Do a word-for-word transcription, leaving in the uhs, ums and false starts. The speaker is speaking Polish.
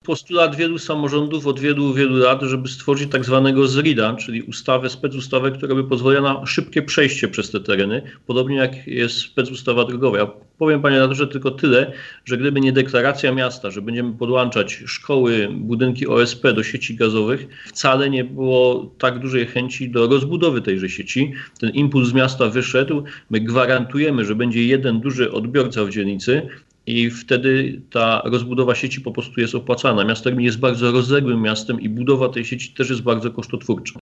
postulat wielu samorządów od wielu, wielu lat, żeby stworzyć tak zwanego zrida, czyli ustawę, specustawę, która by pozwoliła na szybkie przejście przez te tereny, podobnie jak jest specustawa drogowa. Ja powiem, panie redaktorze, tylko tyle, że gdyby nie deklaracja miasta, że będziemy podłączać szkoły, budynki O S P do sieci gazowych, wcale nie było tak dużej chęci do rozbudowy tejże sieci. Ten impuls z miasta wyszedł. My gwarantujemy, że będzie jeden duży odbiorca w dzielnicy i wtedy ta rozbudowa sieci po prostu jest opłacana. Miasto Rybnik jest bardzo rozległym miastem i budowa tej sieci też jest bardzo kosztotwórcza.